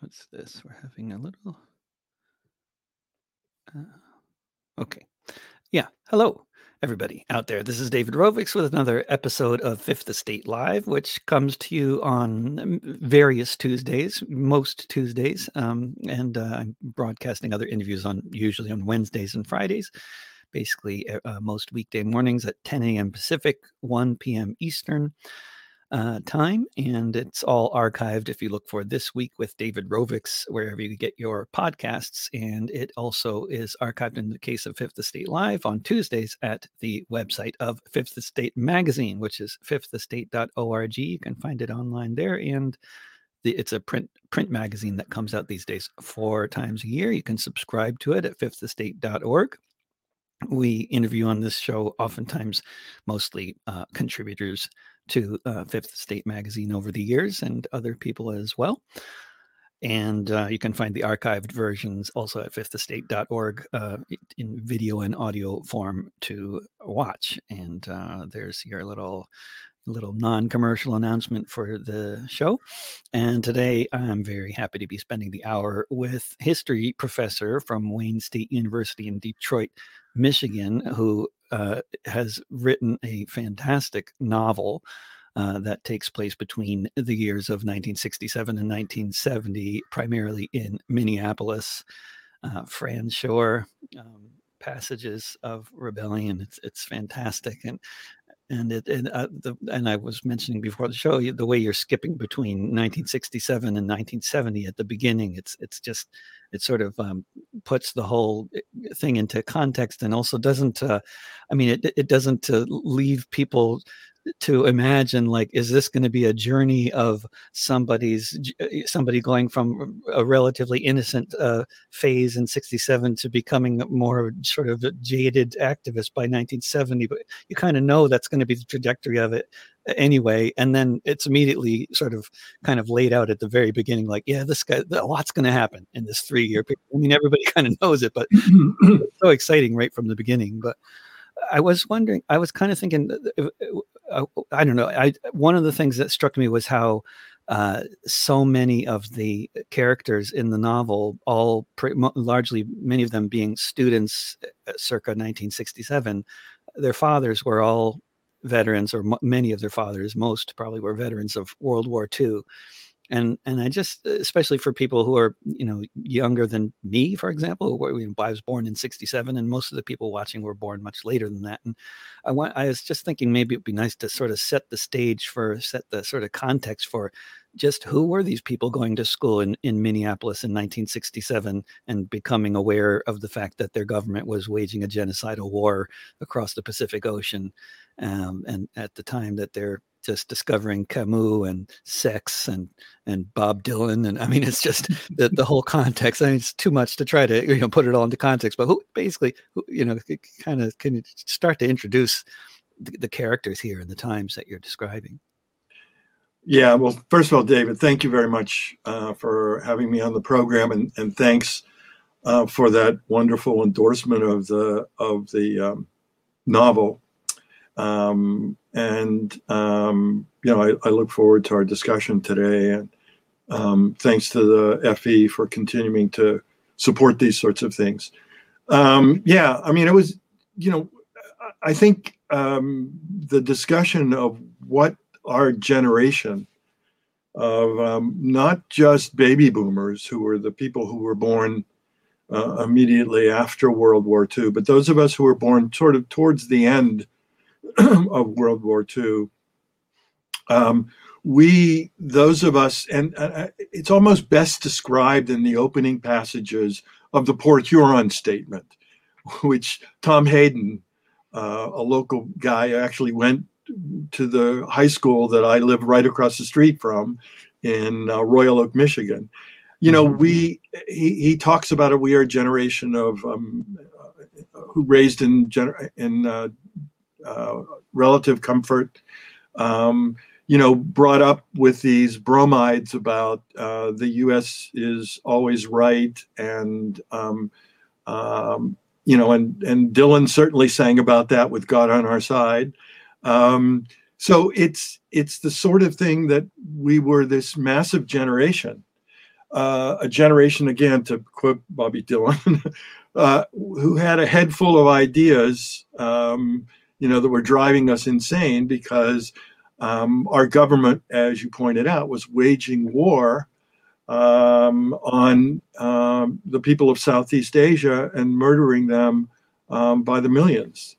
What's this? We're having a little. Okay. Yeah. Hello, everybody out there. This is David Rovix with another episode of Fifth Estate Live, which comes to you on various Tuesdays, most Tuesdays. And I'm broadcasting other interviews usually on Wednesdays and Fridays, basically most weekday mornings at 10 a.m. Pacific, 1 p.m. Eastern time, and it's all archived if you look for This Week with David Rovix wherever you get your podcasts. And it also is archived in the case of Fifth Estate Live on Tuesdays at the website of Fifth Estate Magazine, which is fifthestate.org. You can find it online there, and it's a print magazine that comes out these days 4 times a year. You can subscribe to it at fifthestate.org. We interview on this show oftentimes mostly contributors to Fifth Estate Magazine over the years, and other people as well. And you can find the archived versions also at fifthestate.org in video and audio form to watch. And there's your little non-commercial announcement for the show. And today I'm very happy to be spending the hour with history professor from Wayne State University in Detroit, Michigan, who has written a fantastic novel that takes place between the years of 1967 and 1970, primarily in Minneapolis. Fran Shore, Passages of Rebellion. It's fantastic. And I was mentioning before the show, the way you're skipping between 1967 and 1970 at the beginning, it sort of puts the whole thing into context, and also doesn't. It doesn't leave people to imagine, like, is this going to be a journey of somebody going from a relatively innocent phase in 67 to becoming more sort of a jaded activist by 1970? But you kind of know that's going to be the trajectory of it anyway. And then it's immediately sort of kind of laid out at the very beginning, like, yeah, a lot's going to happen in this 3-year period. I mean, everybody kind of knows it, but it's so exciting right from the beginning. But I was wondering, I was kind of thinking, I don't know. One of the things that struck me was how so many of the characters in the novel, largely many of them being students circa 1967, their fathers were all veterans, or many of their fathers, most probably were veterans of World War II. And I just, especially for people who are, younger than me, for example, I was born in 67, and most of the people watching were born much later than that. And I was just thinking maybe it'd be nice to sort of set the sort of context for just who were these people going to school in Minneapolis in 1967 and becoming aware of the fact that their government was waging a genocidal war across the Pacific Ocean. And at the time that they're just discovering Camus and sex and Bob Dylan. And I mean, it's just the whole context. I mean, it's too much to try to, put it all into context, but can you start to introduce the characters here and the times that you're describing? Yeah, well, first of all, David, thank you very much for having me on the program, and thanks for that wonderful endorsement of the novel. I look forward to our discussion today, and thanks to the FE for continuing to support these sorts of things. It was, I think the discussion of what our generation of not just baby boomers, who were the people who were born immediately after World War II, but those of us who were born sort of towards the end of World War II, those of us, and it's almost best described in the opening passages of the Port Huron Statement, which Tom Hayden, a local guy, actually went to the high school that I live right across the street from in Royal Oak, Michigan. He talks about it. We are a generation of who raised in relative comfort, brought up with these bromides about the U.S. is always right, and and Dylan certainly sang about that with God on Our Side. So it's the sort of thing that we were this massive generation a generation, again, to quote Bobby Dylan, who had a head full of ideas, that were driving us insane because our government, as you pointed out, was waging war on the people of Southeast Asia and murdering them by the millions.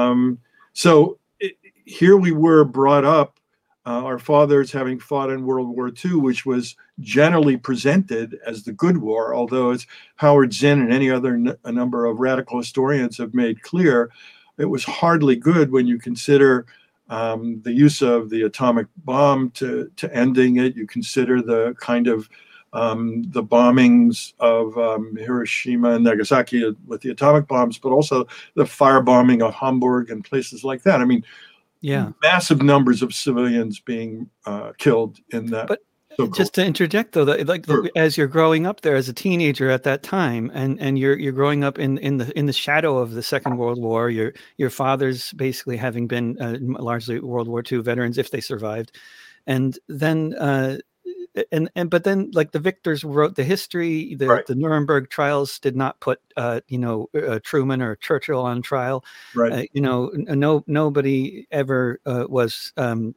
Here we were brought up, our fathers having fought in World War II, which was generally presented as the good war, although as Howard Zinn and any other a number of radical historians have made clear, it was hardly good when you consider the use of the atomic bomb to ending it. You consider the kind of the bombings of Hiroshima and Nagasaki with the atomic bombs, but also the firebombing of Hamburg and places like that. I mean, massive numbers of civilians being killed in that. But just to interject, though, sure. As you're growing up there as a teenager at that time, and you're growing up in the shadow of the Second World War, your fathers basically having been largely World War II veterans if they survived, and then. But then, like, the victors wrote the history. The Nuremberg trials did not put Truman or Churchill on trial. Right. Nobody ever was.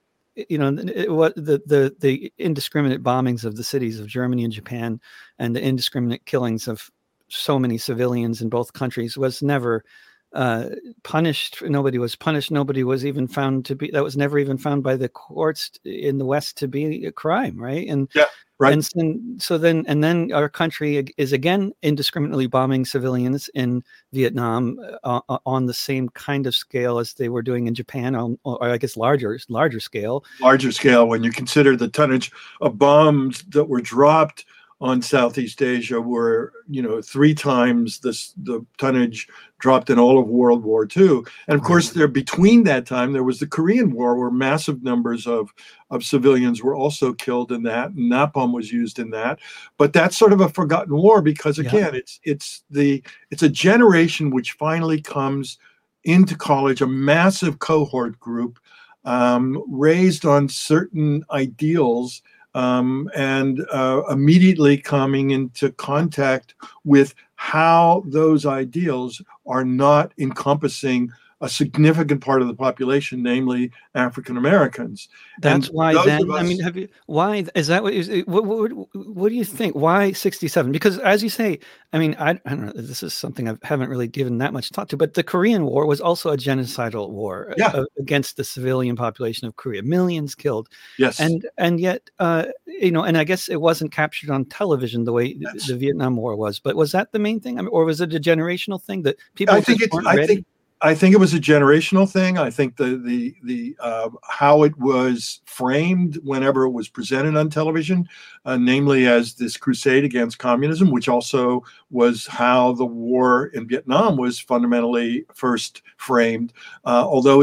The indiscriminate bombings of the cities of Germany and Japan, and the indiscriminate killings of so many civilians in both countries was never punished. Nobody was punished. Nobody was even found to be. That was never even found by the courts in the West to be a crime, right? And right. And then our country is again indiscriminately bombing civilians in Vietnam on the same kind of scale as they were doing in Japan, or I guess larger scale. Larger scale when you consider the tonnage of bombs that were dropped on Southeast Asia were, 3 times the tonnage dropped in all of World War II. And of course, between that time, there was the Korean War, where massive numbers of civilians were also killed in that, and napalm was used in that. But that's sort of a forgotten war because, again, it's a generation which finally comes into college, a massive cohort group raised on certain ideals. And immediately coming into contact with how those ideals are not encompassing a significant part of the population, namely African Americans. That's why then, why is that? What do you think? Why 67? Because as you say, I don't know, this is something I haven't really given that much thought to, but the Korean War was also a genocidal war against the civilian population of Korea, millions killed. Yes. And yet, and I guess it wasn't captured on television the way the Vietnam War was, but was that the main thing? Or was it a generational thing that people weren't ready? I think it was a generational thing. I think the how it was framed whenever it was presented on television, namely as this crusade against communism, which also was how the war in Vietnam was fundamentally first framed. Although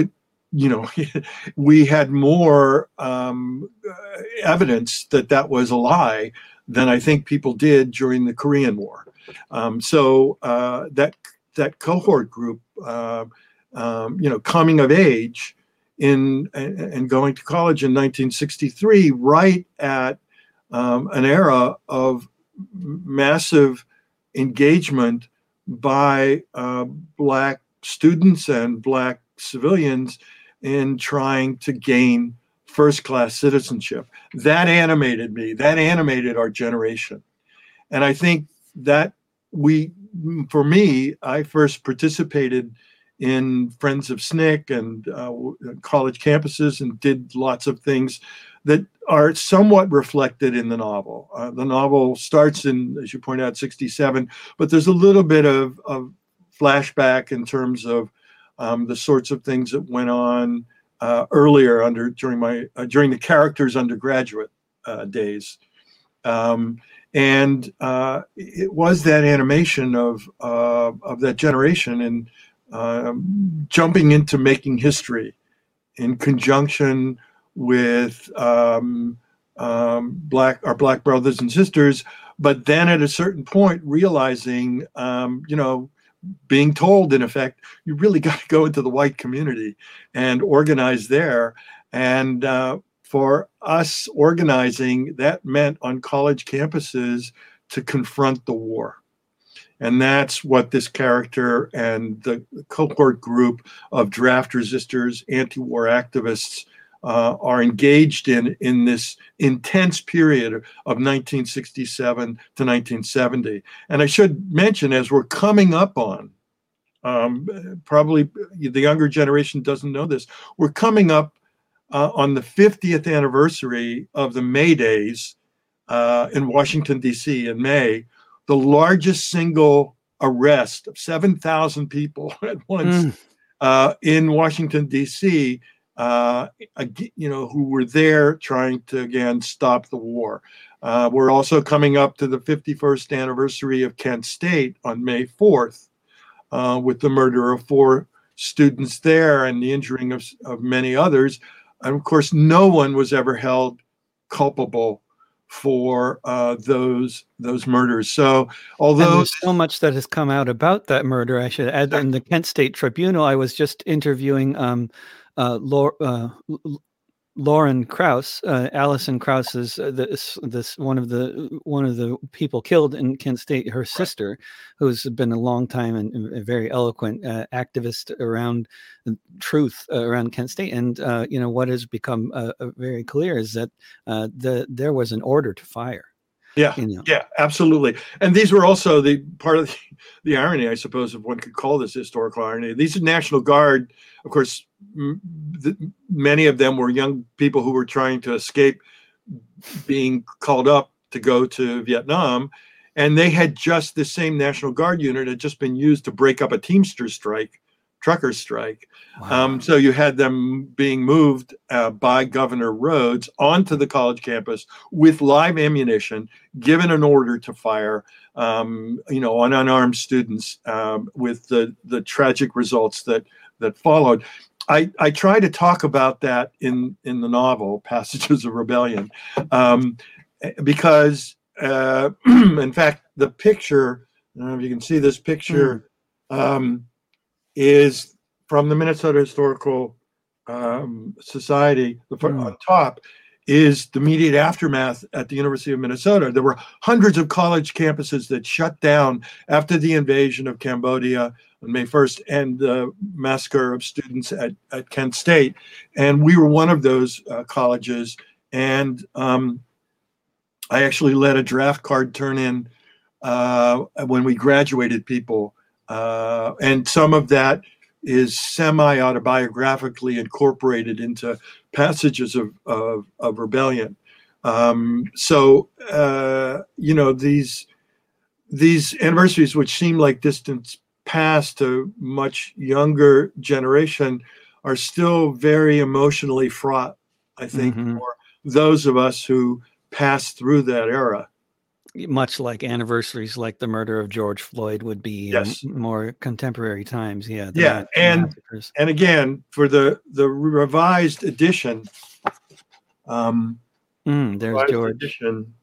we had more evidence that was a lie than I think people did during the Korean War. That cohort group, coming of age and going to college in 1963, right at an era of massive engagement by Black students and Black civilians in trying to gain first-class citizenship. That animated me. That animated our generation. And I think that for me, I first participated in Friends of SNCC and college campuses and did lots of things that are somewhat reflected in the novel. The novel starts in, as you point out, 67, but there's a little bit of flashback in terms of the sorts of things that went on earlier during the character's undergraduate days. And it was that animation of that generation and jumping into making history in conjunction with our Black brothers and sisters. But then at a certain point, realizing, being told, in effect, you really got to go into the white community and organize there. And for us organizing, that meant on college campuses to confront the war. And that's what this character and the cohort group of draft resistors, anti-war activists are engaged in this intense period of 1967 to 1970. And I should mention, as we're coming up on, probably the younger generation doesn't know this, we're coming up on the 50th anniversary of the May Days in Washington, D.C. in May, the largest single arrest of 7,000 people at once in Washington, D.C., who were there trying to, again, stop the war. We're also coming up to the 51st anniversary of Kent State on May 4th with the murder of 4 students there and the injuring of many others. And of course, no one was ever held culpable for those murders. So, although there's so much that has come out about that murder, I should add, in the Kent State Tribunal, I was just interviewing Lauren Krauss, Alison Krauss's this one of the people killed in Kent State, her sister, who's been a long time and a very eloquent activist around truth around Kent State. And what has become very clear is that there was an order to fire. Yeah, yeah, absolutely. And these were also the part of the irony, I suppose, if one could call this historical irony. These are National Guard, of course. Many of them were young people who were trying to escape being called up to go to Vietnam, and they had just the same National Guard unit had just been used to break up a Teamster strike, trucker strike. Wow. So you had them being moved by Governor Rhodes onto the college campus with live ammunition, given an order to fire, on unarmed students, with the tragic results that followed. I try to talk about that in the novel, Passages of Rebellion, because, in fact, the picture, I don't know if you can see this picture, is from the Minnesota Historical Society. On top is the immediate aftermath at the University of Minnesota. There were hundreds of college campuses that shut down after the invasion of Cambodia on May 1st and the massacre of students at Kent State. And we were one of those colleges. And I actually led a draft card turn-in when we graduated people. And some of that is semi-autobiographically incorporated into passages of rebellion. These anniversaries, which seem like distant past to much younger generation, are still very emotionally fraught, I think, for those of us who passed through that era. Much like anniversaries like the murder of George Floyd would be in more contemporary times. Yeah. And again, for the revised edition, there's George. Edition,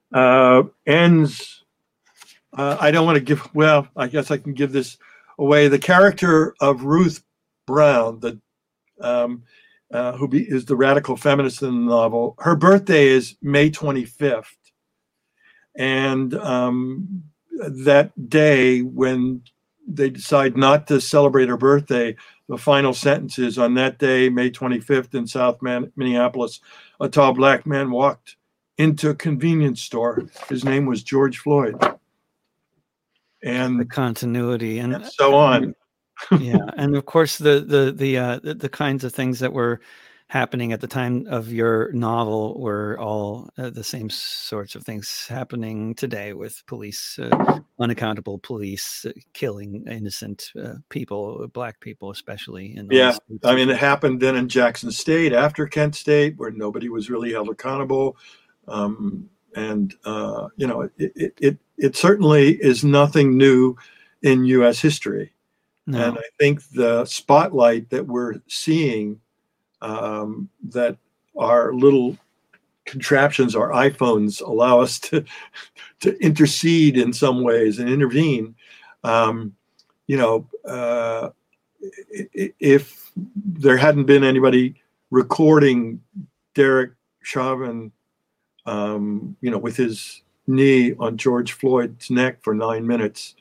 ends, I don't want to give, well, I guess I can give this away. The character of Ruth Brown, who is the radical feminist in the novel, her birthday is May 25th. And that day, when they decide not to celebrate her birthday, the final sentence is, on that day, May 25th, in South Minneapolis, a tall black man walked into a convenience store. His name was George Floyd. And the continuity and so on. Yeah, and of course the kinds of things that were happening at the time of your novel were all the same sorts of things happening today, with police, unaccountable police killing innocent people, black people especially. I mean, it happened then in Jackson State after Kent State, where nobody was really held accountable. It certainly is nothing new in U.S. history. No. And I think the spotlight that we're seeing, that our little contraptions, our iPhones, allow us to intercede in some ways and intervene. If there hadn't been anybody recording Derek Chauvin, with his knee on George Floyd's neck for 9 minutes,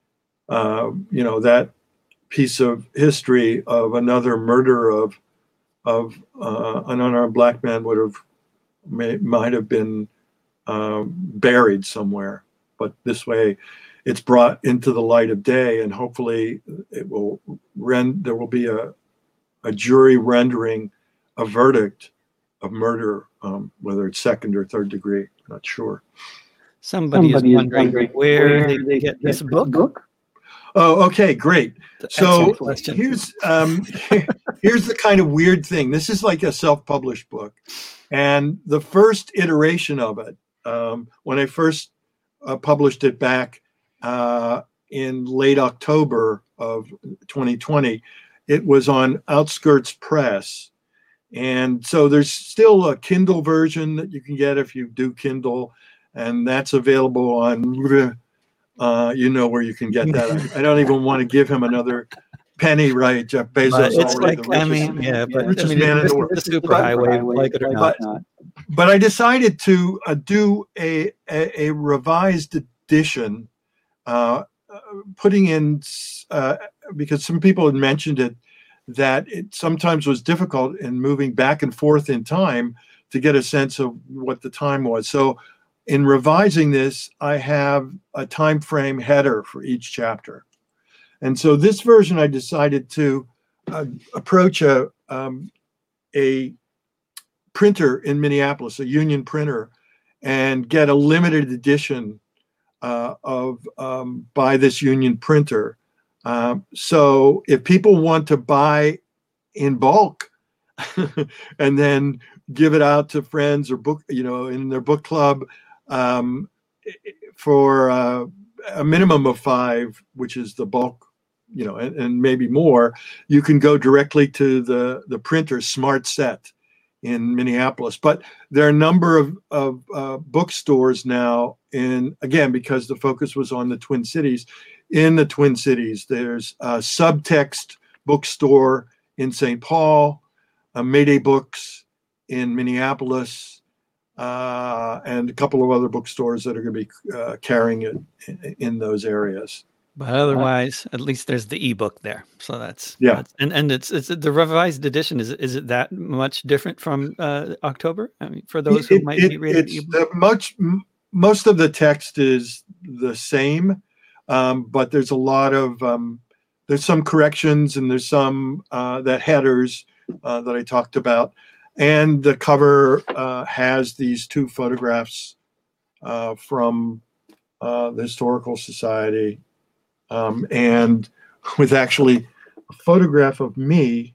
that piece of history of another murder of an unarmed black man might have been buried somewhere. But this way, it's brought into the light of day, and hopefully, there will be a jury rendering a verdict of murder, whether it's second or third degree. I'm not sure. Somebody is wondering where they get this book. Oh, okay, great. So here's here's the kind of weird thing. This is like a self-published book, and the first iteration of it, when I first published it back in late October of 2020, it was on Outskirts Press. And so there's still a Kindle version that you can get if you do Kindle, and that's available on, where you can get that. I don't even want to give him another penny, right? Jeff Bezos. It's like, the richest man in the world. The superhighway, like it or not. But I decided to do a revised edition, putting in, because some people had mentioned it, that it sometimes was difficult in moving back and forth in time to get a sense of what the time was. So in revising this, I have a time frame header for each chapter. And so this version, I decided to approach a printer in Minneapolis, a Union printer, and get a limited edition by this Union printer. So if people want to buy in bulk and then give it out to friends or in their book club for a minimum of 5, which is the bulk, and maybe more, you can go directly to the printer Smart Set in Minneapolis. But there are a number of bookstores now again, because the focus was on the Twin Cities. In the Twin Cities, there's a Subtext bookstore in St. Paul, Mayday Books in Minneapolis, and a couple of other bookstores that are going to be carrying it in those areas. But otherwise, at least there's the ebook there. So that's and it's the revised edition. Is it that much different from October? I mean, for those who might be reading ebook? Most of the text is the same. But there's a lot of there's some corrections, and there's some that headers that I talked about, and the cover has these 2 photographs from the Historical Society, and with actually a photograph of me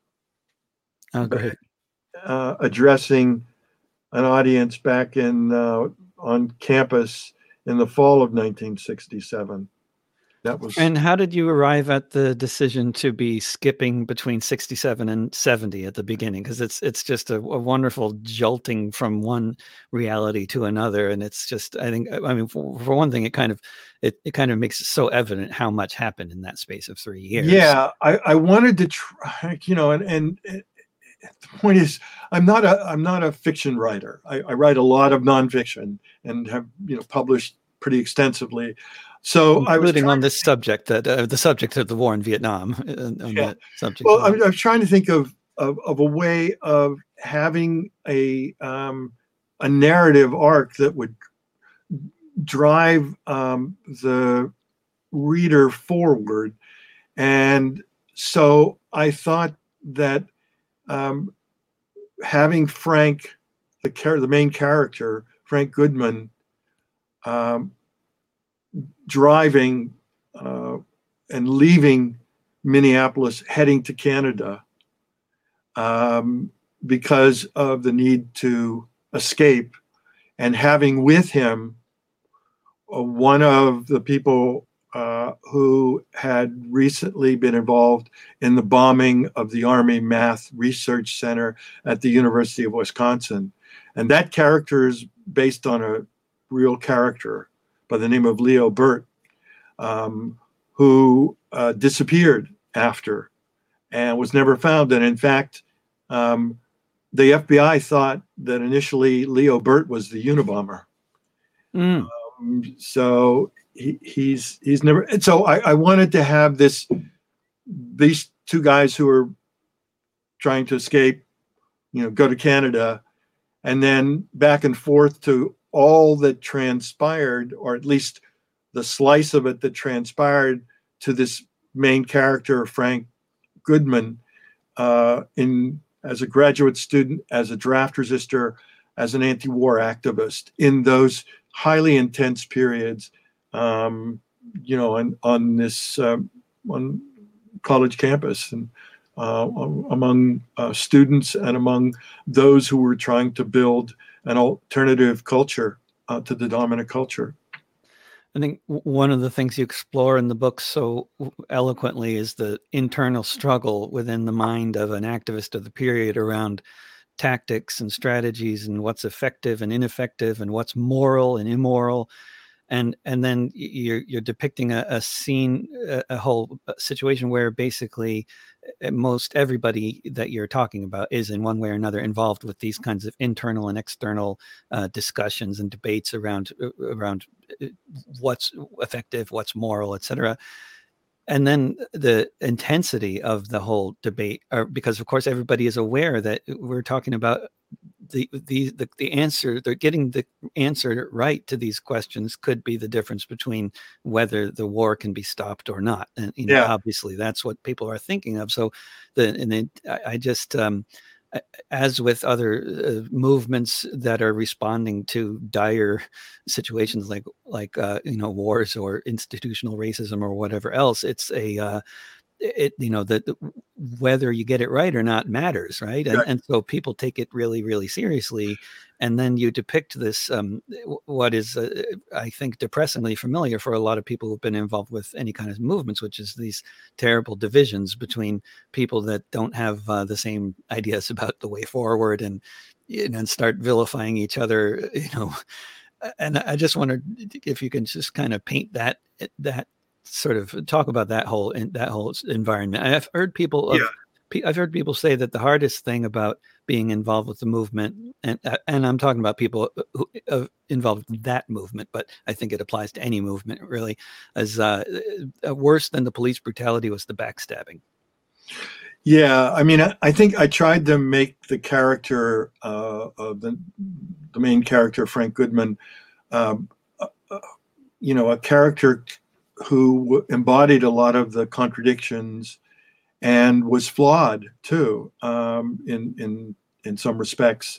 addressing an audience back on campus in the fall of 1967. And how did you arrive at the decision to be skipping between 67 and 70 at the beginning? Because it's just a wonderful jolting from one reality to another, and it's just, I mean, for one thing, it kind of makes it so evident how much happened in that space of 3 years. Yeah, I wanted to try, and the point is, I'm not a fiction writer. I write a lot of nonfiction and have published pretty extensively. So including on this subject, the subject of the war in Vietnam. That subject. Well, I was trying to think of a way of having a narrative arc that would drive the reader forward, and so I thought that having Frank, the main character, Frank Goodman, driving and leaving Minneapolis, heading to Canada because of the need to escape, and having with him one of the people who had recently been involved in the bombing of the Army Math Research Center at the University of Wisconsin. And that character is based on a real character by the name of Leo Burt, who disappeared after and was never found. And in fact, the FBI thought that initially Leo Burt was the Unabomber. Mm. So he's never. And so I wanted to have these two guys who are trying to escape, go to Canada, and then back and forth to all that transpired, or at least the slice of it that transpired to this main character, Frank Goodman, as a graduate student, as a draft resistor, as an anti-war activist in those highly intense periods, on this on college campus, and among students and among those who were trying to build an alternative culture to the dominant culture. I think one of the things you explore in the book so eloquently is the internal struggle within the mind of an activist of the period around tactics and strategies and what's effective and ineffective and what's moral and immoral. And then you're depicting a scene, a whole situation where basically most everybody that you're talking about is in one way or another involved with these kinds of internal and external discussions and debates around what's effective, what's moral, etc. And then the intensity of the whole debate, because of course everybody is aware that we're talking about the answer. They're getting the answer right to these questions could be the difference between whether the war can be stopped or not. And obviously that's what people are thinking of. So I just as with other movements that are responding to dire situations like wars or institutional racism or whatever else, it's that whether you get it right or not matters, right? And so people take it really, really seriously. And then you depict this, what is, I think, depressingly familiar for a lot of people who've been involved with any kind of movements, which is these terrible divisions between people that don't have the same ideas about the way forward, and start vilifying each other, And I just wondered if you can just kind of paint that sort of talk about that whole environment. I've heard people say that the hardest thing about being involved with the movement, and I'm talking about people who involved in that movement, but I think it applies to any movement really, as worse than the police brutality was the backstabbing. Yeah, I mean, I think I tried to make the character of the main character, Frank Goodman, a character who embodied a lot of the contradictions and was flawed too, in some respects.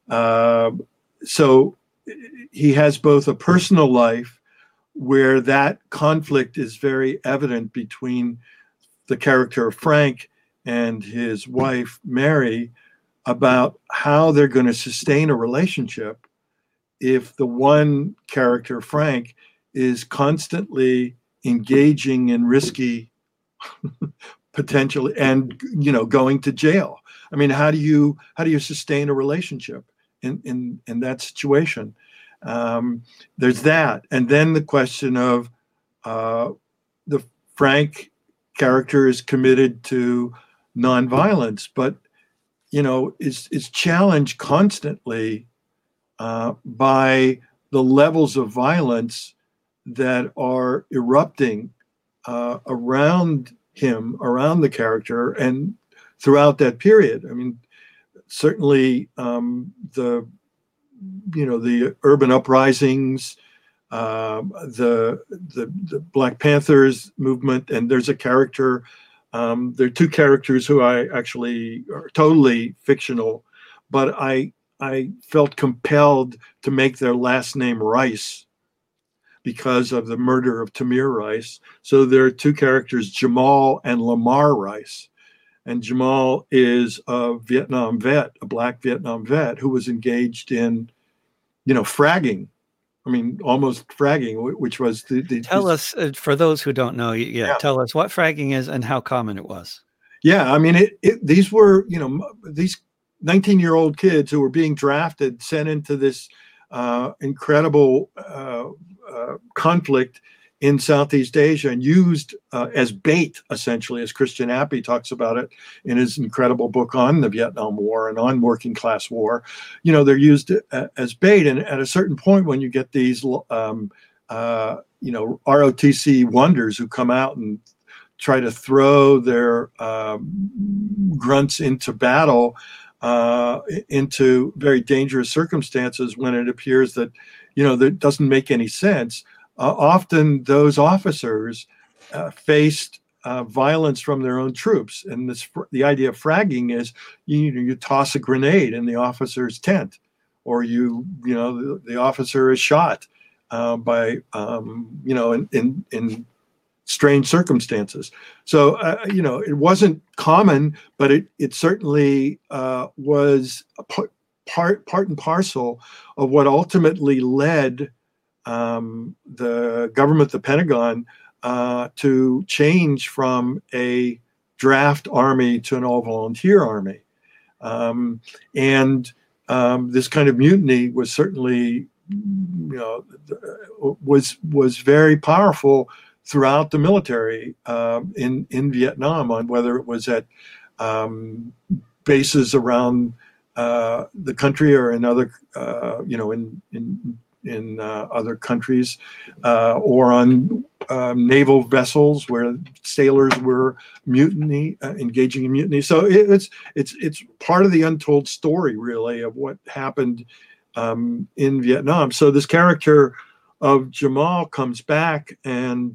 So he has both a personal life where that conflict is very evident between the character of Frank and his wife, Mary, about how they're going to sustain a relationship if the one character, Frank, is constantly engaging in risky potentially and going to jail. I mean, how do you sustain a relationship in that situation? There's that, and then the question of the Frank character is committed to nonviolence, but is challenged constantly by the levels of violence that are erupting around him, around the character, and throughout that period. I mean, certainly the urban uprisings, the Black Panthers movement, and there's a character. There are two characters who I actually are totally fictional, but I felt compelled to make their last name Rice because of the murder of Tamir Rice. So there are two characters, Jamal and Lamar Rice. And Jamal is a Vietnam vet, a Black Vietnam vet who was engaged in, fragging. I mean, almost fragging, which was Tell us, for those who don't know, tell us what fragging is and how common it was. Yeah, I mean, these were, these 19-year-old kids who were being drafted, sent into this incredible conflict in Southeast Asia and used as bait, essentially, as Christian Appy talks about it in his incredible book on the Vietnam War and on working class war. They're used as bait. And at a certain point, when you get these, ROTC wonders who come out and try to throw their grunts into battle, into very dangerous circumstances when it appears that, that doesn't make any sense. Often those officers faced violence from their own troops. And the idea of fragging is, you toss a grenade in the officer's tent, or the officer is shot by, in strange circumstances. So, it wasn't common, but it certainly was part and parcel of what ultimately led the government, the Pentagon, to change from a draft army to an all-volunteer army. This kind of mutiny was certainly, was very powerful throughout the military in Vietnam, on whether it was at bases around the country or in other, in other countries, or on naval vessels where sailors were engaging in mutiny. So it's part of the untold story, really, of what happened in Vietnam. So this character of Jamal comes back, and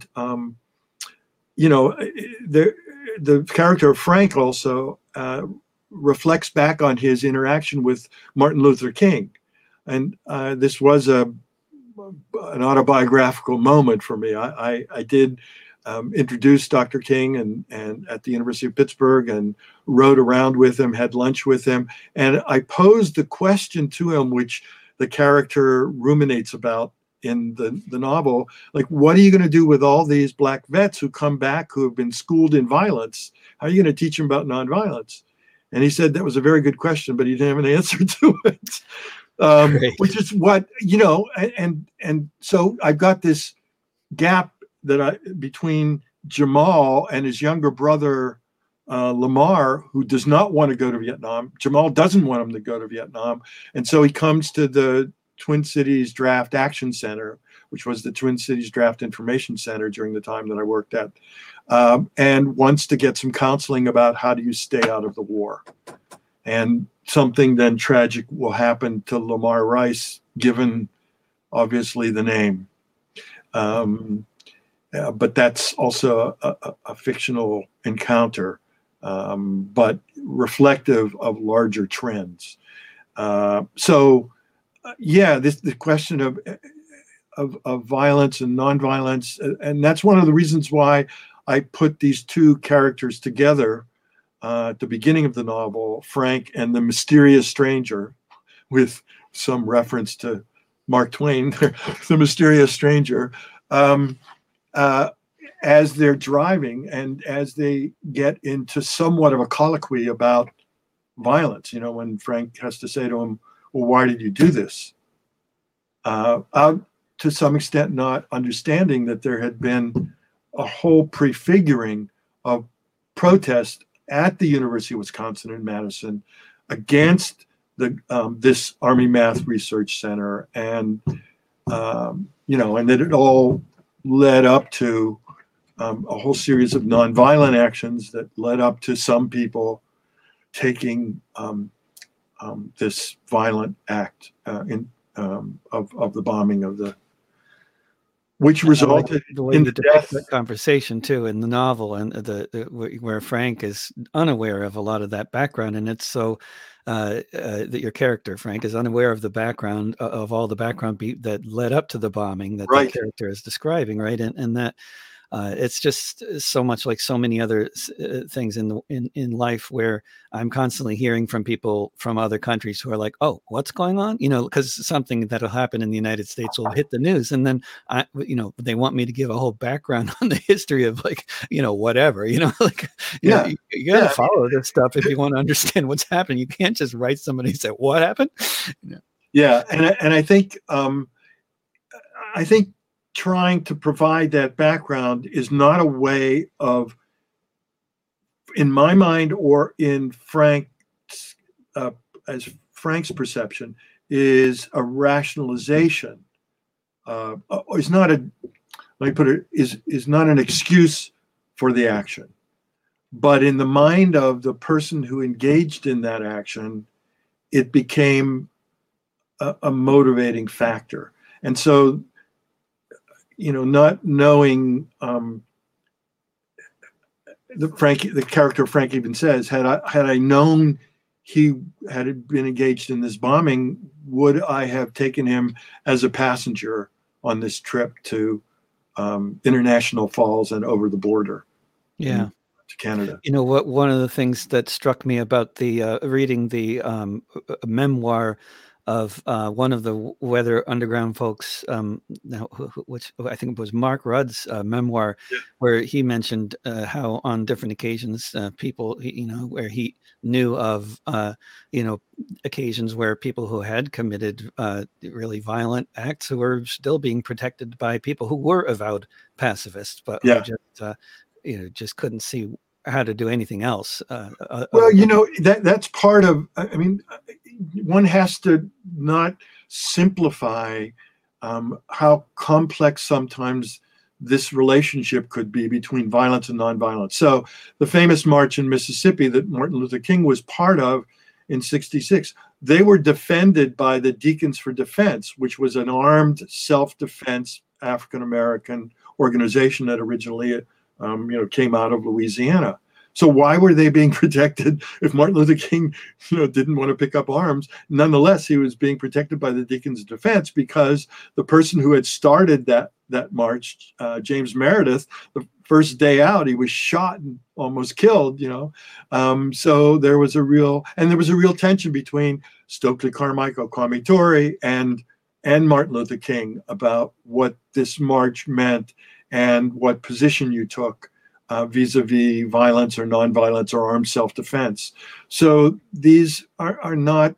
the character of Frank also reflects back on his interaction with Martin Luther King. And this was an autobiographical moment for me. I did introduce Dr. King and at the University of Pittsburgh, and rode around with him, had lunch with him. And I posed the question to him, which the character ruminates about in the novel, like, what are you going to do with all these black vets who come back, who have been schooled in violence? How are you going to teach them about nonviolence? And he said that was a very good question, but he didn't have an answer to it. Which is what, and so I've got this gap between Jamal and his younger brother, Lamar, who does not want to go to Vietnam. Jamal doesn't want him to go to Vietnam. And so he comes to the Twin Cities Draft Action Center, which was the Twin Cities Draft Information Center during the time that I worked at, and wants to get some counseling about how do you stay out of the war. And something then tragic will happen to Lamar Rice, given obviously the name. But that's also a fictional encounter, but reflective of larger trends. The question of violence and nonviolence, and that's one of the reasons why I put these two characters together at the beginning of the novel, Frank and the mysterious stranger, with some reference to Mark Twain, the mysterious stranger, as they're driving and as they get into somewhat of a colloquy about violence. When Frank has to say to him, well, why did you do this? To some extent, not understanding that there had been a whole prefiguring of protest at the University of Wisconsin in Madison against this Army Math Research Center, and and that it all led up to a whole series of nonviolent actions that led up to some people taking this violent act of the bombing of the, which resulted in the death. That conversation too in the novel, and where Frank is unaware of a lot of that background, and it's so that your character Frank is unaware of the background of all the background that led up to the bombing that the character is describing, right? And that it's just so much like so many other things in life, where I'm constantly hearing from people from other countries who are like, "Oh, what's going on?" Because something that'll happen in the United States will hit the news, and then they want me to give a whole background on the history of whatever, you got to follow this stuff if you want to understand what's happening. You can't just write somebody and say, "What happened?" Yeah, and I think trying to provide that background is not a way of, in my mind or in as Frank's perception, is a rationalization. Is not a, let me put it, is not an excuse for the action. But in the mind of the person who engaged in that action, it became a motivating factor. And so, not knowing, the character Frank even says, had I known he had been engaged in this bombing, would I have taken him as a passenger on this trip to International Falls and over the border? Yeah. To Canada. What one of the things that struck me about the reading the memoir of one of the Weather Underground folks, which I think it was Mark Rudd's memoir, where he mentioned how on different occasions people, where he knew of, occasions where people who had committed really violent acts who were still being protected by people who were avowed pacifists, but who just couldn't see how to do anything else. Well, that's part of, I mean, one has to not simplify how complex sometimes this relationship could be between violence and nonviolence. So the famous march in Mississippi that Martin Luther King was part of in '66, they were defended by the Deacons for Defense, which was an armed self-defense African-American organization that originally came out of Louisiana. So why were they being protected if Martin Luther King, didn't want to pick up arms? Nonetheless, he was being protected by the Deacons of Defense because the person who had started that march, James Meredith, the first day out, he was shot and almost killed. So there was a real tension between Stokely Carmichael, Kwame Ture, and Martin Luther King about what this march meant and what position you took vis-a-vis violence or nonviolence or armed self-defense. So these are not,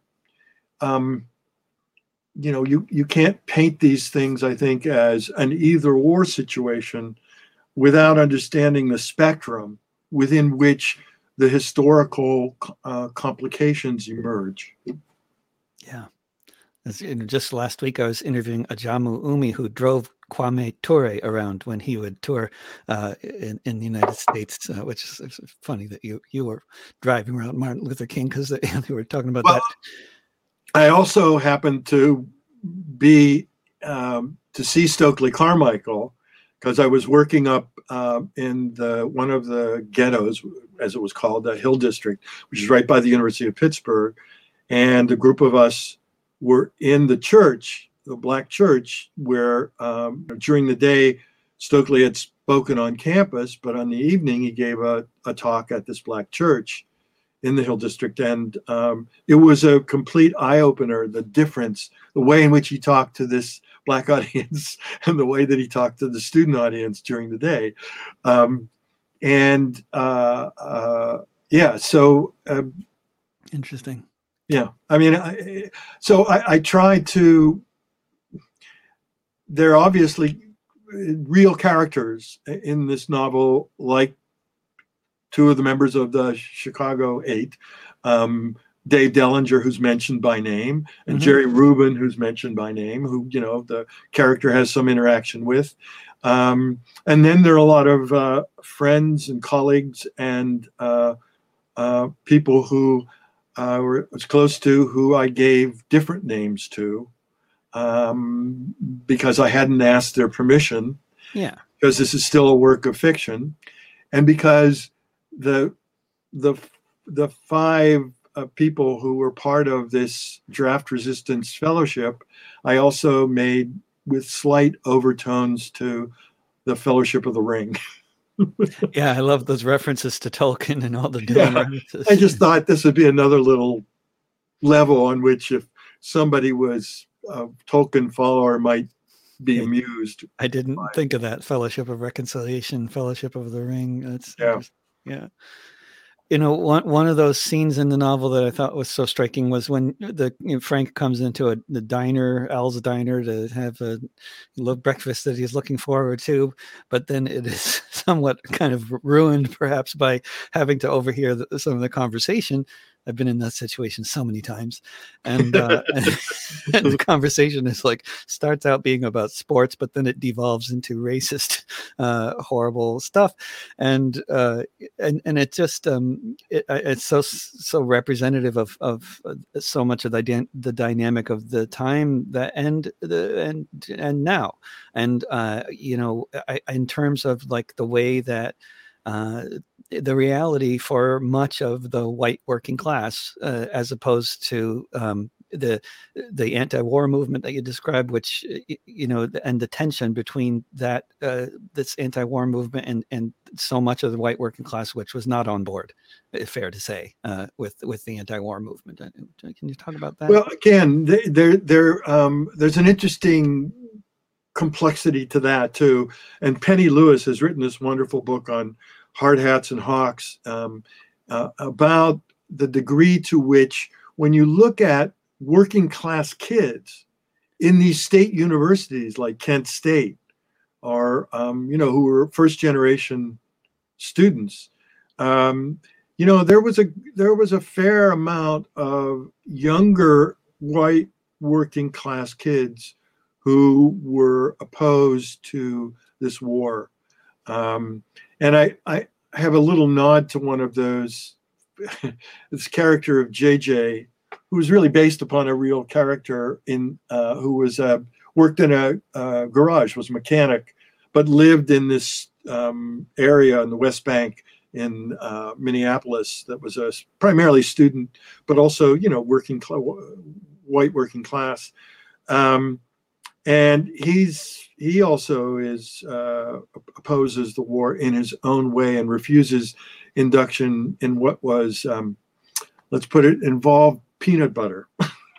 you can't paint these things, I think, as an either-or situation without understanding the spectrum within which the historical complications emerge. Yeah. Just last week, I was interviewing Ajamu Umi, who drove Kwame Ture around when he would tour in the United States, which is funny that you were driving around Martin Luther King, because they were talking about that. I also happened to be to see Stokely Carmichael because I was working up in one of the ghettos, as it was called, the Hill District, which is right by the University of Pittsburgh, and a group of us were in the church, the Black church, where during the day Stokely had spoken on campus, but on the evening he gave a talk at this Black church in the Hill District. And it was a complete eye-opener, the difference, the way in which he talked to this Black audience and the way that he talked to the student audience during the day. Interesting. Yeah, I mean, I try to, there are obviously real characters in this novel, like two of the members of the Chicago Eight, Dave Dellinger, who's mentioned by name, and Jerry Rubin, who's mentioned by name, who, the character has some interaction with. And then there are a lot of friends and colleagues and people who was close to, who I gave different names to because I hadn't asked their permission. Yeah. Because this is still a work of fiction, and because the five people who were part of this draft resistance fellowship, I also made with slight overtones to the Fellowship of the Ring. Yeah, I love those references to Tolkien and all the references. I just thought this would be another little level on which, if somebody was a Tolkien follower, might be amused. I didn't think of that. Fellowship of Reconciliation, Fellowship of the Ring. That's yeah. Yeah. one of those scenes in the novel that I thought was so striking was when Frank comes into the diner, Al's diner, to have a little breakfast that he's looking forward to, but then it is somewhat kind of ruined, perhaps, by having to overhear some of the conversation. I've been in that situation so many times, and and the conversation is starts out being about sports, but then it devolves into racist, horrible stuff, and it just it's so representative of so much of the dynamic of the time that and now, and in terms of the way that the reality for much of the white working class, as opposed to the anti-war movement that you described, which and the tension between that this anti-war movement and so much of the white working class, which was not on board, fair to say, with the anti-war movement. Can you talk about that? Well, again, there's an interesting complexity to that too. And Penny Lewis has written this wonderful book on Hard Hats and Hawks, about the degree to which, when you look at working class kids in these state universities like Kent State, or who were first generation students, there was a fair amount of younger white working class kids who were opposed to this war. And I have a little nod to one of those, this character of JJ, who was really based upon a real character who was worked in a garage, was a mechanic, but lived in this area in the West Bank in Minneapolis that was a primarily student, but also white working class. And he also opposes the war in his own way and refuses induction in what was, let's put it, involved peanut butter.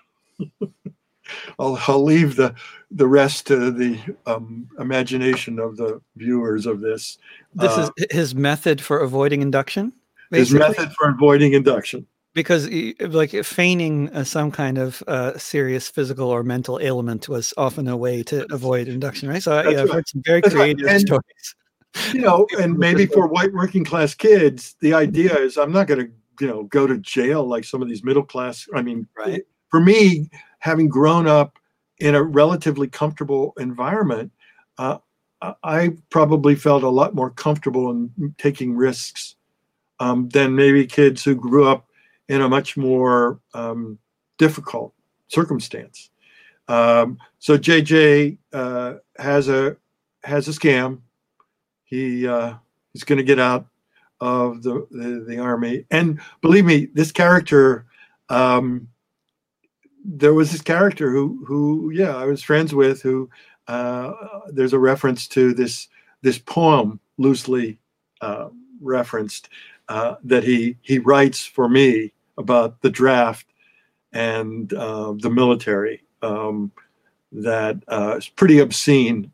I'll leave the rest to the imagination of the viewers of this. This is his method for avoiding induction, basically? His method for avoiding induction. Because feigning some kind of serious physical or mental ailment was often a way to avoid induction, right? So I've heard some very creative stories. And maybe for white working class kids, the idea is, I'm not going to, go to jail like some of these middle class. I mean, right. For me, having grown up in a relatively comfortable environment, I probably felt a lot more comfortable in taking risks than maybe kids who grew up in a much more difficult circumstance. So JJ has a scam. He's going to get out of the army, and believe me, this character. There was this character who I was friends with. Who there's a reference to this poem, loosely referenced, that he writes for me about the draft and the military, that is pretty obscene,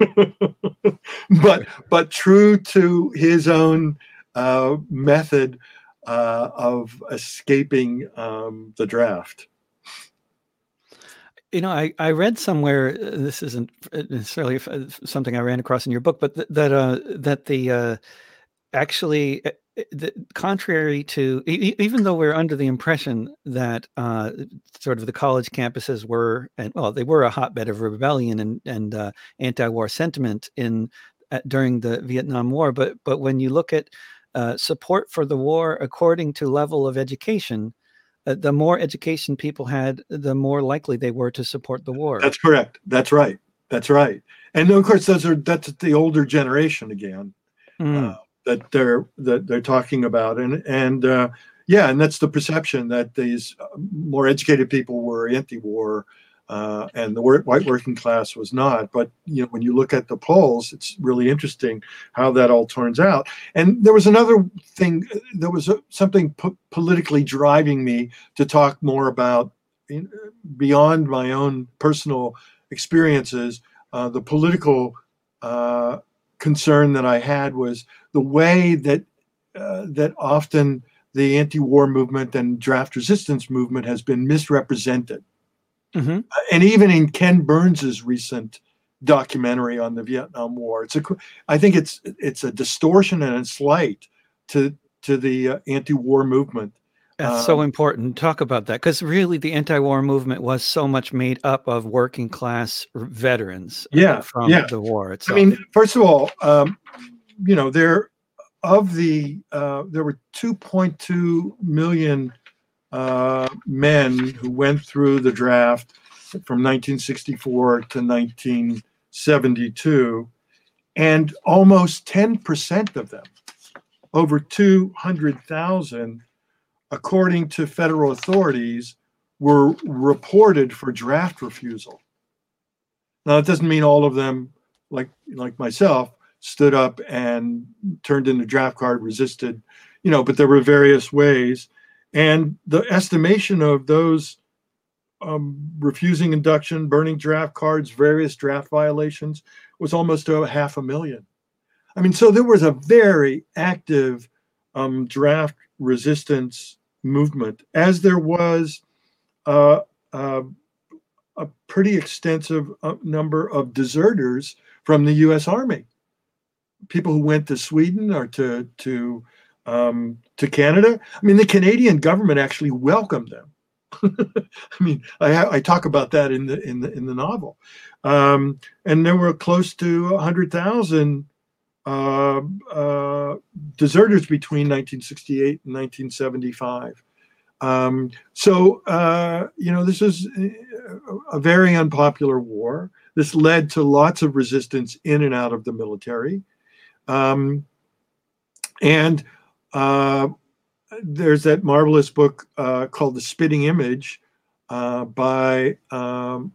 but true to his own method of escaping the draft. I read somewhere, this isn't necessarily something I ran across in your book, but that actually, contrary to, even though we're under the impression that sort of the college campuses were, they were a hotbed of rebellion and anti-war sentiment during the Vietnam War, but when you look at support for the war according to level of education, the more education people had, the more likely they were to support the war. That's correct. That's right. And of course, that's the older generation again. That they're talking about, and that's the perception that these more educated people were anti-war, and the white working class was not. But when you look at the polls, it's really interesting how that all turns out. And there was another thing. There was something politically driving me to talk more about, beyond my own personal experiences. The political concern that I had was the way that often the anti-war movement and draft resistance movement has been misrepresented. Mm-hmm. And even in Ken Burns's recent documentary on the Vietnam War, I think it's a distortion and a slight to the anti-war movement. That's so important. Talk about that, because really the anti-war movement was so much made up of working class veterans from the war itself. I mean, first of all, there were 2.2 million men who went through the draft from 1964 to 1972, and almost 10% of them, over 200,000, according to federal authorities, were reported for draft refusal. Now, it doesn't mean all of them, like myself, stood up and turned in the draft card, resisted, but there were various ways. And the estimation of those refusing induction, burning draft cards, various draft violations was almost 500,000. I mean, so there was a very active draft resistance movement, as there was a pretty extensive number of deserters from the U.S. Army, people who went to Sweden or to Canada. I mean, the Canadian government actually welcomed them. I mean, I talk about that in the novel, and there were close to 100,000 deserters between 1968 and 1975. This is a very unpopular war. This led to lots of resistance in and out of the military. There's that marvelous book called The Spitting Image by now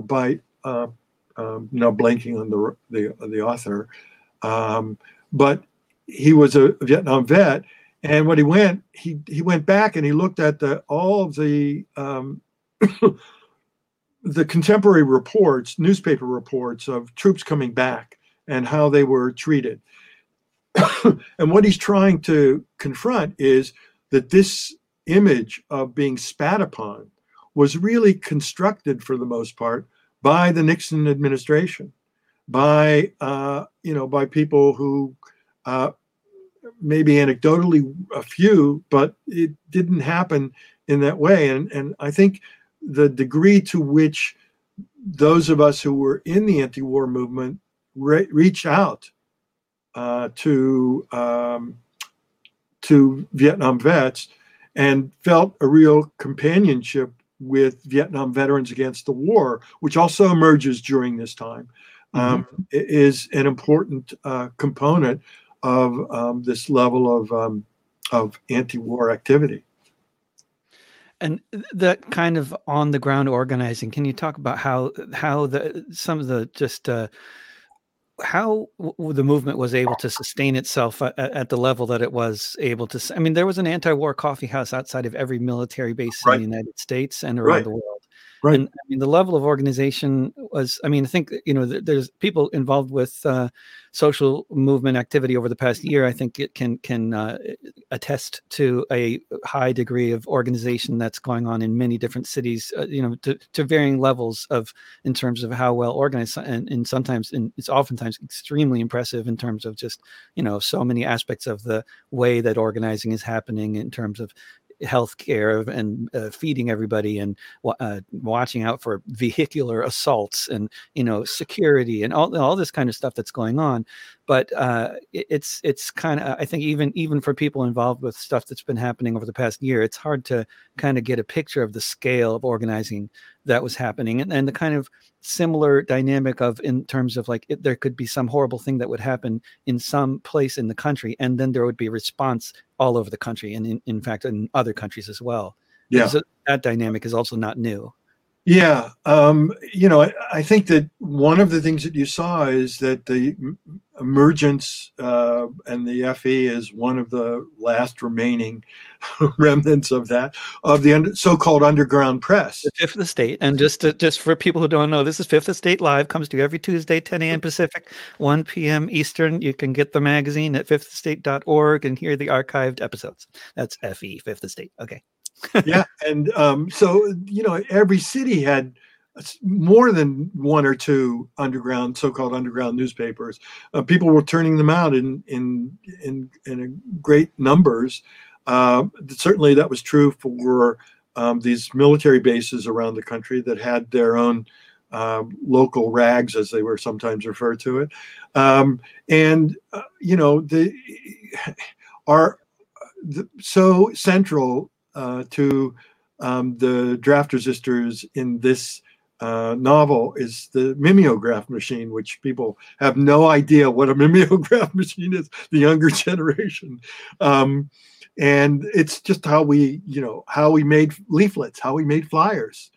blanking on the author, but he was a Vietnam vet, and when he went back and he looked at all of the the contemporary reports, newspaper reports of troops coming back and how they were treated. And what he's trying to confront is that this image of being spat upon was really constructed, for the most part, by the Nixon administration, by people who maybe anecdotally a few, but it didn't happen in that way. And I think the degree to which those of us who were in the anti-war movement reached out to Vietnam vets and felt a real companionship with Vietnam veterans against the war, which also emerges during this time, is an important component of this level of anti-war activity. And that kind of on the ground organizing, can you talk about how the movement was able to sustain itself at the level that it was able to? I mean, there was an anti-war coffee house outside of every military base in the United States and around the world. Right. And I mean, the level of organization was, I mean, I think, there's people involved with social movement activity over the past year. I think it can attest to a high degree of organization that's going on in many different cities, to varying levels in terms of how well organized, and sometimes it's oftentimes extremely impressive in terms of just, so many aspects of the way that organizing is happening in terms of healthcare and feeding everybody and watching out for vehicular assaults and security and all this kind of stuff that's going on. But it's kind of, I think even for people involved with stuff that's been happening over the past year, it's hard to kind of get a picture of the scale of organizing that was happening and the kind of similar dynamic of, in terms of like, there could be some horrible thing that would happen in some place in the country, and then there would be a response all over the country, and in fact in other countries as well. Yeah, so that dynamic is also not new. Yeah, I think that one of the things that you saw is that the emergence and the FE is one of the last remaining remnants of that, of the so-called underground The press. Fifth Estate, and just for people who don't know, this is Fifth Estate Live. Comes to you every Tuesday, 10 a.m. Pacific, 1 p.m. Eastern. You can get the magazine at fifthestate.org and hear the archived episodes. That's FE, Fifth Estate. Okay. Yeah, and so every city had more than one or two underground, so-called underground newspapers. People were turning them out in great numbers. Certainly, that was true for these military bases around the country that had their own local rags, as they were sometimes referred to it. And the are so central to the draft resistors in this novel is the mimeograph machine, which people have no idea what a mimeograph machine is, the younger generation. And it's just how we made leaflets, how we made flyers.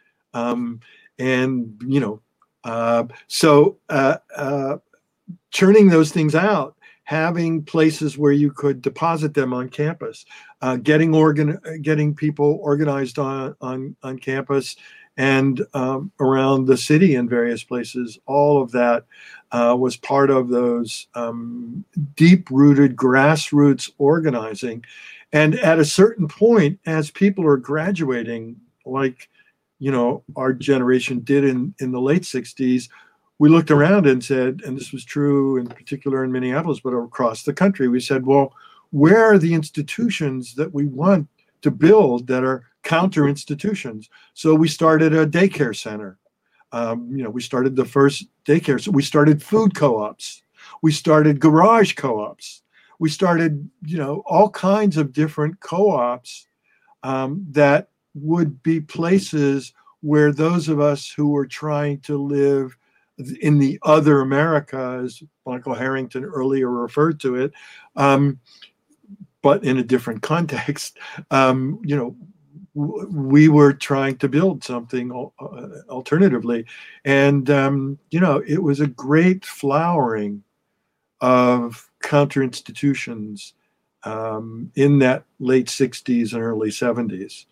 So churning those things out, having places where you could deposit them on campus, getting people organized on campus and around the city in various places. All of that was part of those deep-rooted grassroots organizing. And at a certain point, as people are graduating, like our generation did in the late 60s, we looked around and said, and this was true in particular in Minneapolis, but across the country, we said, well, where are the institutions that we want to build that are counter institutions? So we started a daycare center. We started the first daycare. So we started food co-ops. We started garage co-ops. We started, all kinds of different co-ops that would be places where those of us who were trying to live in the other America, as Michael Harrington earlier referred to it, but in a different context, we were trying to build something alternatively. And, it was a great flowering of counter institutions in that late 60s and early 70s.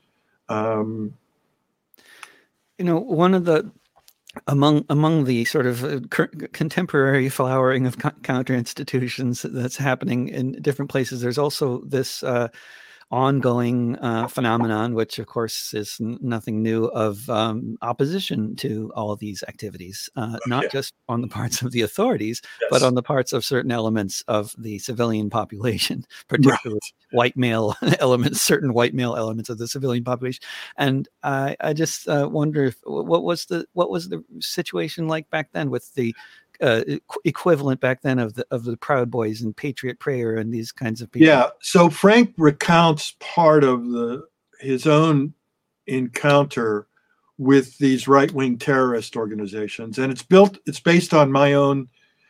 One of the among the sort of contemporary flowering of counter institutions that's happening in different places, there's also this ongoing phenomenon, which of course is nothing new, of opposition to all of these activities, not just on the parts of the authorities, but on the parts of certain elements of the civilian population, particularly white male elements, certain white male elements of the civilian population. And I just wonder if, what was the situation like back then with the equivalent back then of the Proud Boys and Patriot Prayer and these kinds of people? Yeah. So Frank recounts part of his own encounter with these right-wing terrorist organizations, and it's based on my own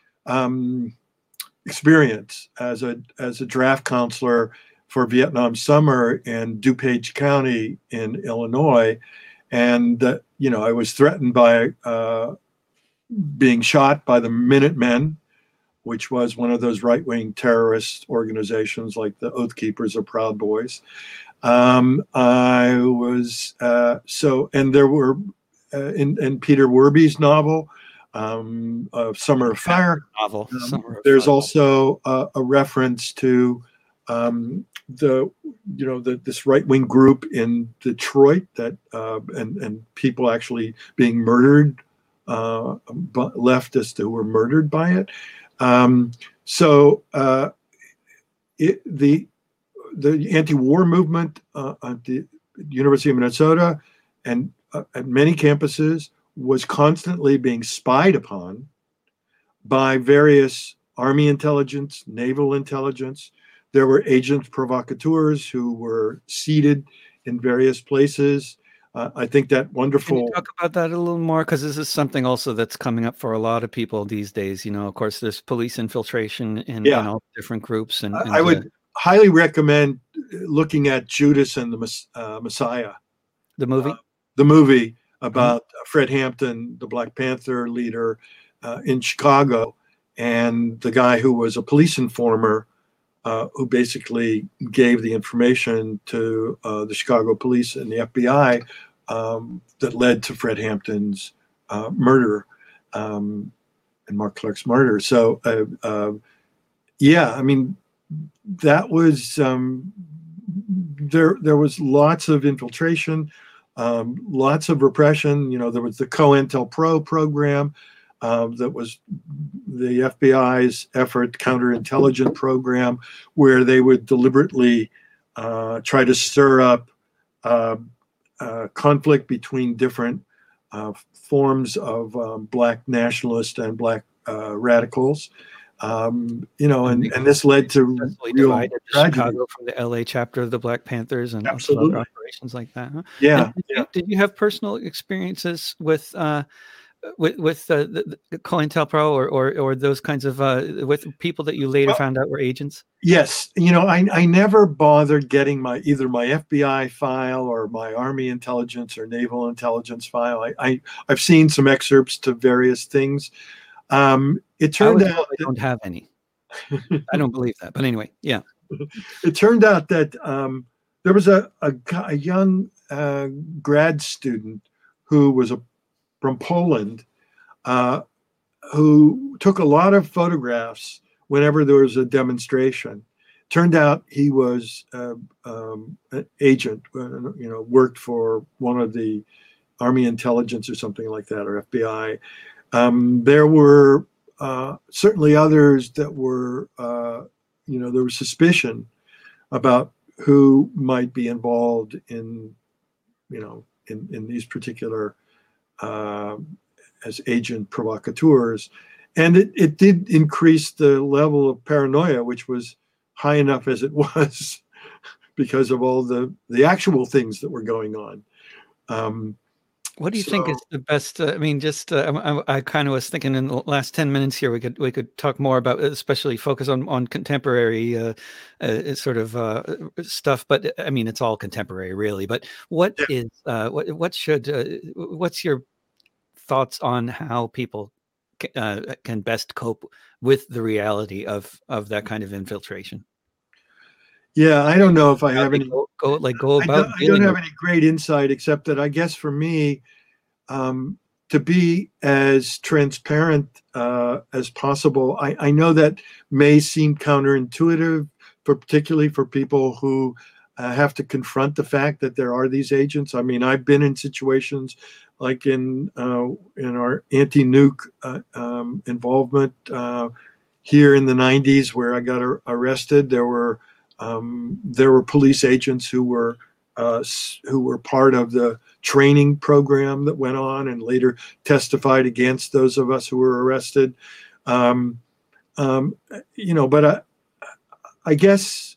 experience as a draft counselor for Vietnam Summer in DuPage County in Illinois, and I was threatened by being shot by the Minutemen, which was one of those right-wing terrorist organizations like the Oath Keepers or Proud Boys. I was and there were in Peter Werby's novel, Summer of Fire. There's also a reference to this right-wing group in Detroit that and people actually being murdered, leftists who were murdered by it. The anti-war movement at the University of Minnesota and at many campuses was constantly being spied upon by various Army intelligence, naval intelligence. There were agents provocateurs who were seated in various places. I think that wonderful. Can you talk about that a little more? Because this is something also that's coming up for a lot of people these days. Of course, there's police infiltration in all different groups. And I would highly recommend looking at Judas and the Messiah. The movie? The movie. about Fred Hampton, the Black Panther leader in Chicago, and the guy who was a police informer who basically gave the information to the Chicago police and the FBI that led to Fred Hampton's murder and Mark Clark's murder. So, yeah, I mean, that was there was lots of infiltration, lots of repression. You know, there was the COINTELPRO program that was the FBI's effort, counterintelligence program, where they would deliberately try to stir up conflict between different forms of Black nationalists and Black radicals. You know, and this led to real tragedy. Chicago from the LA chapter of the Black Panthers and Absolutely. other operations like that. Huh? Yeah. Did you have personal experiences with the COINTELPRO or those kinds of with people that you later found out were agents? Yes, you know, I never bothered getting either my FBI file or my Army intelligence or Naval intelligence file. I've seen some excerpts to various things. It turned out I don't have any. I don't believe that, but anyway, yeah. It turned out that there was a young grad student who was from Poland who took a lot of photographs whenever there was a demonstration. Turned out he was an agent, you know, worked for one of the Army intelligence or something like that, or FBI. There were certainly others that were, you know, there was suspicion about who might be involved in, you know, in these particular as agent provocateurs. And it did increase the level of paranoia, which was high enough as it was because of all the actual things that were going on. What do you think is the best? I mean, just I kind of was thinking in the last 10 minutes here, we could talk more about, especially focus on contemporary sort of stuff. But I mean, it's all contemporary, really. But what's your thoughts on how people can best cope with the reality of that kind of infiltration? Yeah, I don't know if I have any go about. I don't have any great insight, except that I guess for me, to be as transparent as possible. I know that may seem counterintuitive, particularly for people who have to confront the fact that there are these agents. I mean, I've been in situations like in our anti-nuke involvement here in the 90s, where I got arrested. There were police agents who were part of the training program that went on and later testified against those of us who were arrested. You know, but I guess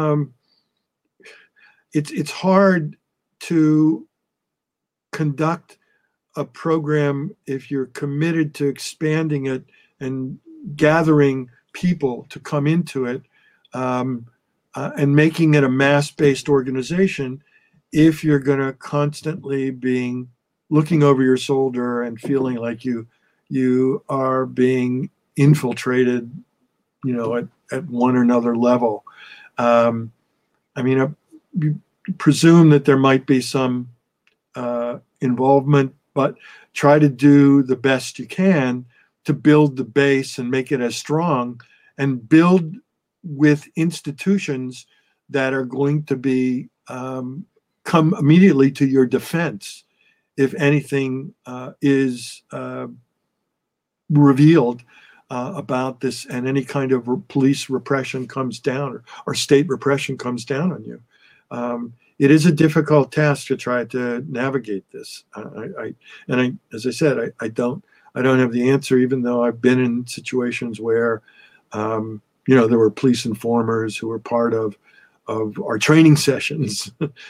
it's hard to conduct a program if you're committed to expanding it and gathering people to come into it. And making it a mass-based organization, if you're going to constantly being looking over your shoulder and feeling like you are being infiltrated, you know, at one or another level. I mean, you presume that there might be some involvement, but try to do the best you can to build the base and make it as strong, and build with institutions that are going to be come immediately to your defense if anything is revealed about this, and any kind of police repression comes down, or state repression comes down on you. It is a difficult task to try to navigate this. As I said, I don't have the answer, even though I've been in situations where you know, there were police informers who were part of our training sessions,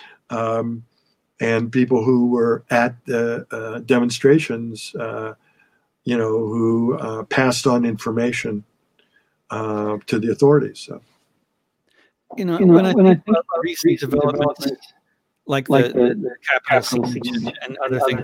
and people who were at the demonstrations, you know, who passed on information to the authorities. So, when I think about recent developments like the capital C and other things.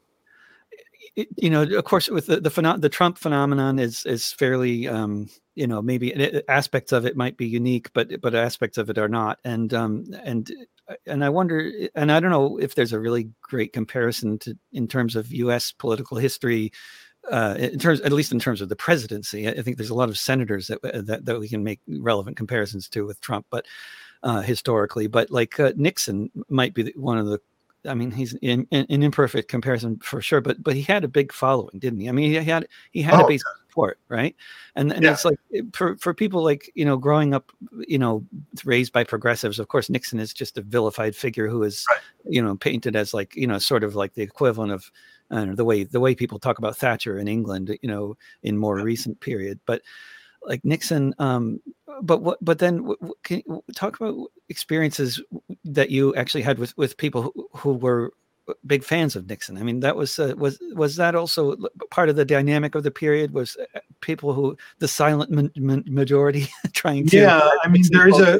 Of course, with the Trump phenomenon is fairly, maybe aspects of it might be unique, but aspects of it are not. And I wonder, and I don't know if there's a really great comparison in terms of U.S. political history, at least in terms of the presidency. I think there's a lot of senators that we can make relevant comparisons to with Trump, but historically, but like Nixon might be one of the. I mean, he's in an imperfect comparison for sure, but he had a big following, didn't he? I mean, he had a base support, right? And it's like for people like growing up, raised by progressives. Of course, Nixon is just a vilified figure who is, painted as like sort of like the equivalent of the way people talk about Thatcher in England, in more recent period, but. Like Nixon, but then can you talk about experiences that you actually had with people who were big fans of Nixon? I mean, that was that also part of the dynamic of the period? Was people who the silent majority trying to? Yeah, I mean,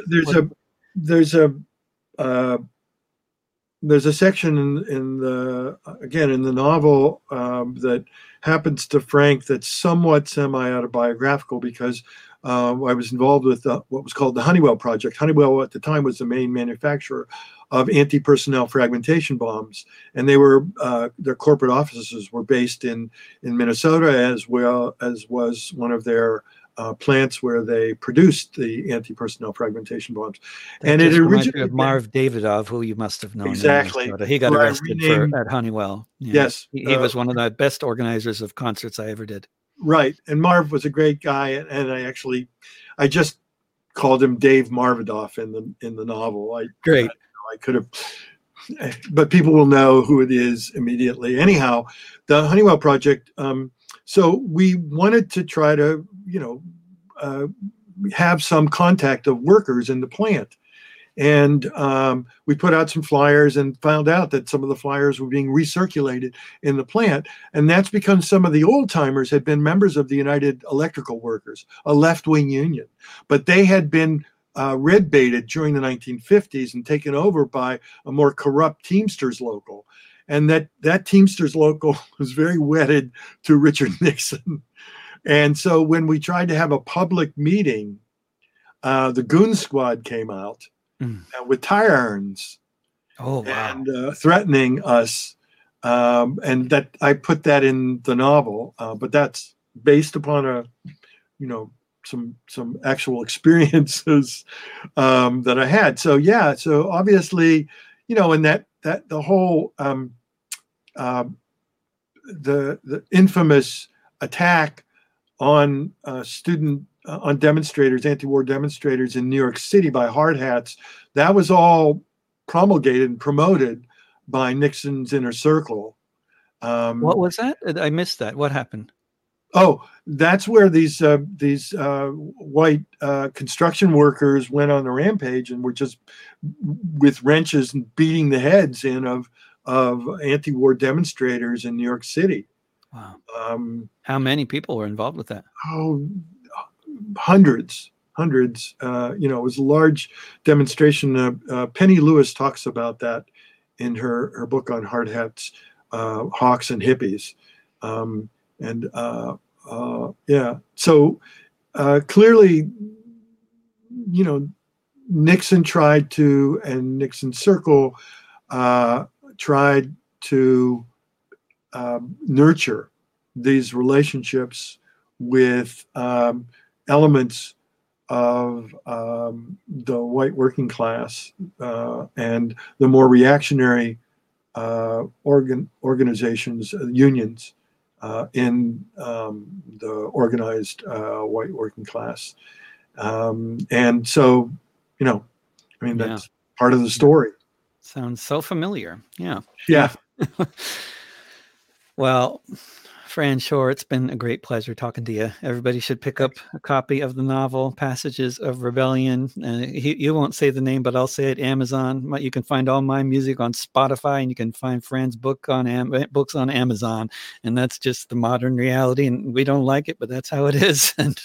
there's a section in the novel that happens to Frank that's somewhat semi-autobiographical because I was involved with what was called the Honeywell Project. Honeywell at the time was the main manufacturer of anti-personnel fragmentation bombs, and they were their corporate offices were based in Minnesota, as well as was one of their plants where they produced the anti-personnel fragmentation bombs. And it originated of Marv Davidoff, who you must have known. Exactly. He got arrested at Honeywell. Yeah. Yes. He was one of the best organizers of concerts I ever did. Right. And Marv was a great guy. And I just called him Dave Marvidoff in the novel. Great. I could have, but people will know who it is immediately. Anyhow, the Honeywell Project, so we wanted to try to, have some contact of workers in the plant. And we put out some flyers and found out that some of the flyers were being recirculated in the plant. And that's because some of the old timers had been members of the United Electrical Workers, a left-wing union. But they had been red baited during the 1950s and taken over by a more corrupt Teamsters local. And that Teamsters local was very wedded to Richard Nixon. And so when we tried to have a public meeting, the Goon Squad came out with tire irons and threatening us. And that I put that in the novel, but that's based upon some actual experiences that I had. So so obviously, and that the whole the infamous attack on on demonstrators, anti-war demonstrators in New York City by hard hats, that was all promulgated and promoted by Nixon's inner circle. What was that? I missed that. What happened? Oh, that's where these white construction workers went on a rampage and were just with wrenches and beating the heads in of anti-war demonstrators in New York City. Wow. How many people were involved with that? Oh, hundreds. It was a large demonstration. Penny Lewis talks about that in her book on hard hats, hawks and hippies. So clearly, Nixon tried to, and Nixon's circle tried to nurture these relationships with elements of the white working class and the more reactionary organizations, unions in the organized white working class. And so, that's part of the story. Sounds so familiar. Yeah. Yeah. Well, Fran Shore, it's been a great pleasure talking to you. Everybody should pick up a copy of the novel Passages of Rebellion. You won't say the name, but I'll say it. Amazon. You can find all my music on Spotify, and you can find Fran's books on Amazon. And that's just the modern reality, and we don't like it, but that's how it is. And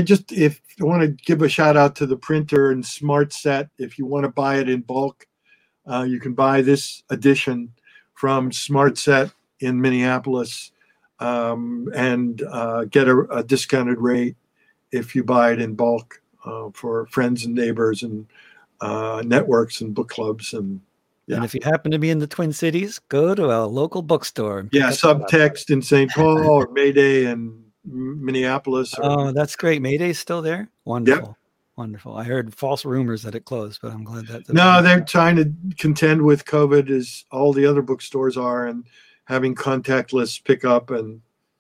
if I want to give a shout out to the printer and Smart Set, if you want to buy it in bulk, You can buy this edition from Smart Set in Minneapolis and get a discounted rate if you buy it in bulk for friends and neighbors and networks and book clubs. And if you happen to be in the Twin Cities, go to a local bookstore. And Subtext in St. Paul or Mayday in Minneapolis. That's great. Mayday's still there? Wonderful. Yep. Wonderful. I heard false rumors that it closed, but I'm glad that. No, they're trying to contend with COVID as all the other bookstores are, and having contactless pickup. And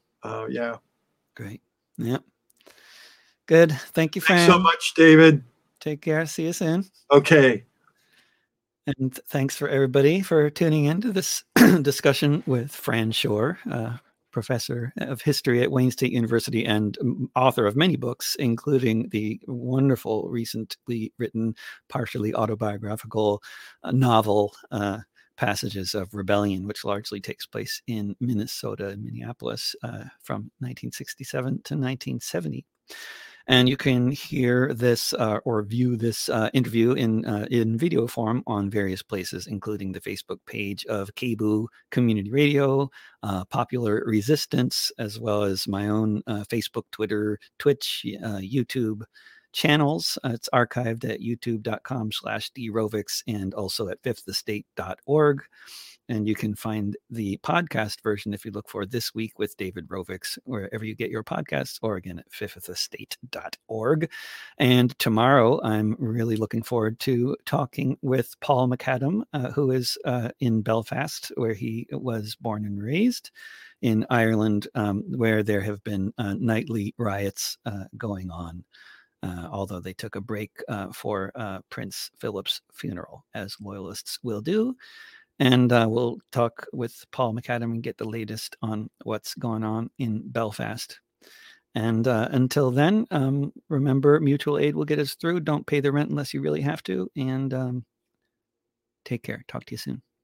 Great. Yeah. Good. Thank you, Fran. Thanks so much, David. Take care. See you soon. Okay. And thanks for everybody for tuning in to this discussion with Fran Shore, professor of history at Wayne State University and author of many books, including the wonderful, recently written, partially autobiographical novel, Passages of Rebellion, which largely takes place in Minnesota and Minneapolis from 1967 to 1970. And you can hear this or view this interview in video form on various places, including the Facebook page of KBOO Community Radio, Popular Resistance, as well as my own Facebook, Twitter, Twitch, YouTube channels. It's archived at youtube.com/drovics and also at fifthestate.org. And you can find the podcast version if you look for This Week with David Rovics, wherever you get your podcasts, or again at fifthestate.org. And tomorrow, I'm really looking forward to talking with Paul McAdam, who is in Belfast, where he was born and raised, in Ireland, where there have been nightly riots going on. Although they took a break for Prince Philip's funeral, as loyalists will do. And we'll talk with Paul McAdam and get the latest on what's going on in Belfast. And until then, remember, mutual aid will get us through. Don't pay the rent unless you really have to. And take care. Talk to you soon.